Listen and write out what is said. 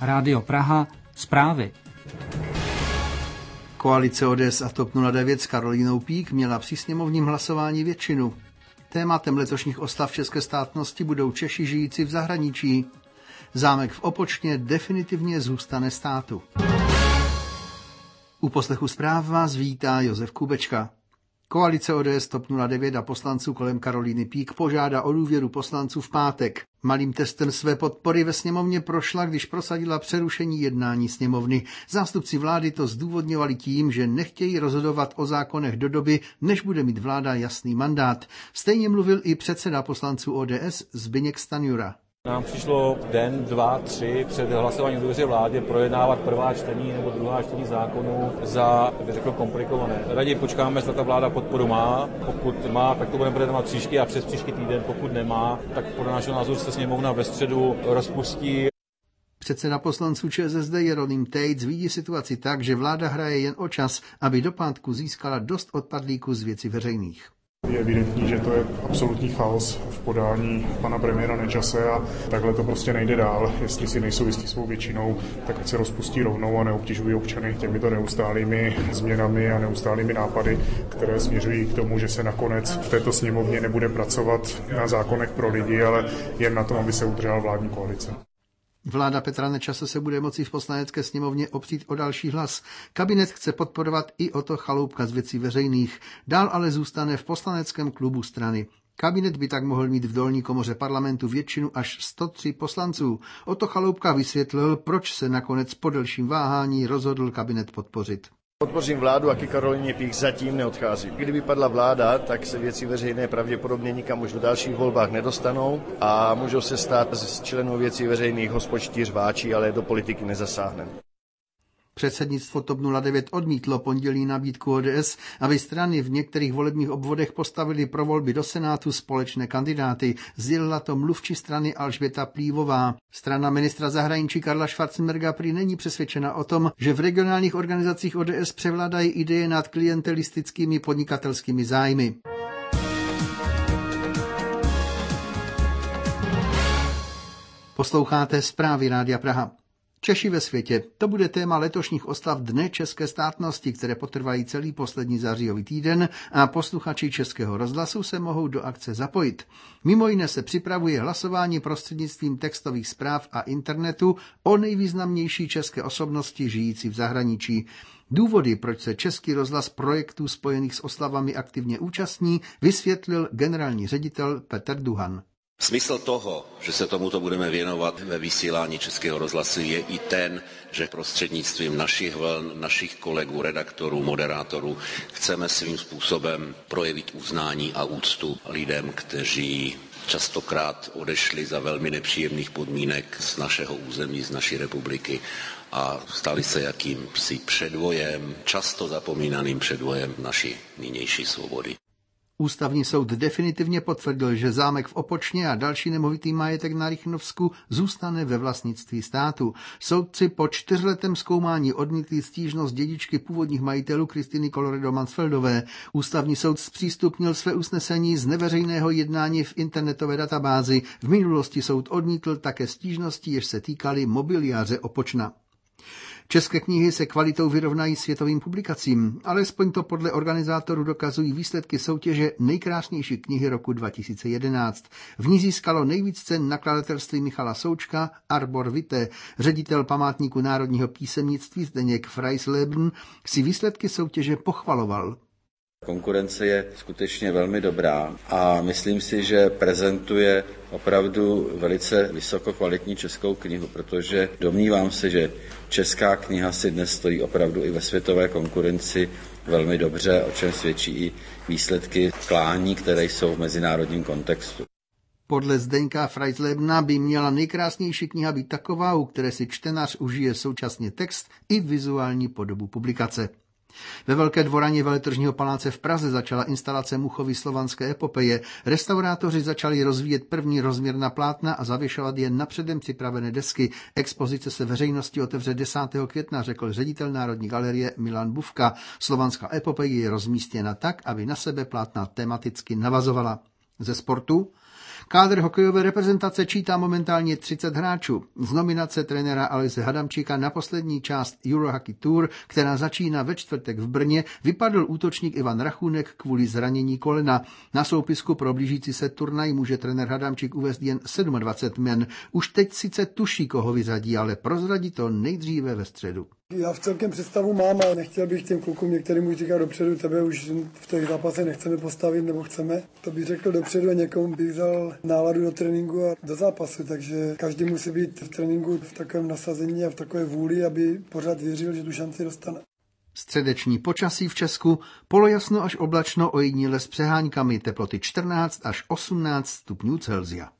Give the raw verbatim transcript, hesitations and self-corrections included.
Rádio Praha, zprávy. Koalice O D S a TOP nula devět s Karolínou Pík měla při sněmovním hlasování většinu. Tématem letošních oslav české státnosti budou Češi žijící v zahraničí. Zámek v Opočně definitivně zůstane státu. U poslechu zpráv vás vítá Josef Kubečka. Koalice O D S, TOP nula devět a poslanců kolem Karolíny Pík požádá o důvěru poslanců v pátek. Malým testem své podpory ve sněmovně prošla, když prosadila přerušení jednání sněmovny. Zástupci vlády to zdůvodňovali tím, že nechtějí rozhodovat o zákonech do doby, než bude mít vláda jasný mandát. Stejně mluvil i předseda poslanců O D S Zbyněk Stanjura. Nám přišlo den, dva, tři před hlasováním o důvěře vládě projednávat prvá čtení nebo druhá čtení zákonů za, bych řekl, komplikované. Raději počkáme, zda ta vláda podporu má. Pokud má, tak to budeme projednávat příští a přes příští týden. Pokud nemá, tak podle našeho názoru se sněmovna ve středu rozpustí. Předseda poslanců ČSSD Jeroným Tejc vidí situaci tak, že vláda hraje jen o čas, aby do pátku získala dost odpadlíků z věcí veřejných. Je evidentní, že to je absolutní chaos v podání pana premiéra Nečase a takhle to prostě nejde dál. Jestli si nejsou jistí svou většinou, tak ať se rozpustí rovnou a neobtěžují občany těmito neustálými změnami a neustálými nápady, které směřují k tomu, že se nakonec v této sněmovně nebude pracovat na zákonech pro lidi, ale jen na tom, aby se udržela vládní koalice. Vláda Petra Nečase se bude moci v poslanecké sněmovně opřít o další hlas. Kabinet chce podporovat i Otto Chaloupka z věcí veřejných. Dál ale zůstane v poslaneckém klubu strany. Kabinet by tak mohl mít v dolní komoře parlamentu většinu až sto tři poslanců. Otto Chaloupka vysvětlil, proč se nakonec po delším váhání rozhodl kabinet podpořit. Podpořím vládu a ke Karolíně Pík zatím neodcházím. Kdyby padla vláda, tak se věci veřejné pravděpodobně nikam už v dalších volbách nedostanou a můžou se stát z členů věcí veřejných hospočtí řváči, ale do politiky nezasáhneme. Předsednictvo TOP nula devět odmítlo pondělí nabídku O D S, aby strany v některých volebních obvodech postavily pro volby do Senátu společné kandidáty. Sdělila to mluvčí strany Alžběta Plívová. Strana ministra zahraničí Karla Schwarzenberga prý není přesvědčena o tom, že v regionálních organizacích O D S převládají ideje nad klientelistickými podnikatelskými zájmy. Posloucháte zprávy Rádia Praha. Češi ve světě. To bude téma letošních oslav Dne české státnosti, které potrvají celý poslední zářijový týden a posluchači Českého rozhlasu se mohou do akce zapojit. Mimo jiné se připravuje hlasování prostřednictvím textových zpráv a internetu o nejvýznamnější české osobnosti žijící v zahraničí. Důvody, proč se Český rozhlas projektů spojených s oslavami aktivně účastní, vysvětlil generální ředitel Petr Duhan. Smysl toho, že se tomuto budeme věnovat ve vysílání Českého rozhlasu, je i ten, že prostřednictvím našich vln, našich kolegů, redaktorů, moderátorů chceme svým způsobem projevit uznání a úctu lidem, kteří častokrát odešli za velmi nepříjemných podmínek z našeho území, z naší republiky a stali se jakýmsi předvojem, často zapomínaným předvojem naší nynější svobody. Ústavní soud definitivně potvrdil, že zámek v Opočně a další nemovitý majetek na Rychnovsku zůstane ve vlastnictví státu. Soudci po čtyřletém zkoumání odmítli stížnost dědičky původních majitelů Kristiny Colloredo-Mansfeldové. Ústavní soud zpřístupnil své usnesení z neveřejného jednání v internetové databázi. V minulosti soud odmítl také stížnosti, jež se týkaly mobiliáře Opočna. České knihy se kvalitou vyrovnají světovým publikacím, alespoň to podle organizátorů dokazují výsledky soutěže Nejkrásnější knihy roku dva tisíce jedenáct. V ní získalo nejvíc cen nakladatelství Michala Součka Arbor Vitae. Ředitel Památníku národního písemnictví Zdeněk Freisleben si výsledky soutěže pochvaloval. Konkurence je skutečně velmi dobrá a myslím si, že prezentuje opravdu velice vysokokvalitní českou knihu, protože domnívám se, že česká kniha si dnes stojí opravdu i ve světové konkurenci velmi dobře, o čem svědčí i výsledky klání, které jsou v mezinárodním kontextu. Podle Zdeňka Freislebna by měla nejkrásnější kniha být taková, u které si čtenář užije současně text i vizuální podobu publikace. Ve Velké dvoraně Veletržního paláce v Praze začala instalace Muchovy slovanské epopeje. Restaurátoři začali rozvíjet první rozměrná plátna a zavěšovat je na předem připravené desky. Expozice se veřejnosti otevře desátého května, řekl ředitel Národní galerie Milan Bufka. Slovanská epopeje je rozmístěna tak, aby na sebe plátna tematicky navazovala. Ze sportu. Kádr hokejové reprezentace čítá momentálně třicet hráčů. Z nominace trenéra Aloise Hadamčíka na poslední část Eurohockey Tour, která začíná ve čtvrtek v Brně, vypadl útočník Ivan Rachunek kvůli zranění kolena. Na soupisku pro blížící se turnaj může trenér Hadamčík uvést jen dvacet sedm men. Už teď sice tuší, koho vyřadí, ale prozradí to nejdříve ve středu. Já v celkem představu mám, ale nechtěl bych těm klukům, některým už říkat dopředu, tebe už v těch zápasech nechceme postavit nebo chceme. To bych řekl dopředu a někomu bych dal náladu do tréninku a do zápasu, takže každý musí být v tréninku v takovém nasazení a v takové vůli, aby pořád věřil, že tu šanci dostane. Středeční počasí v Česku, polojasno až oblačno, ojediněle s přeháňkami, teploty čtrnáct až osmnáct stupňů Celsia.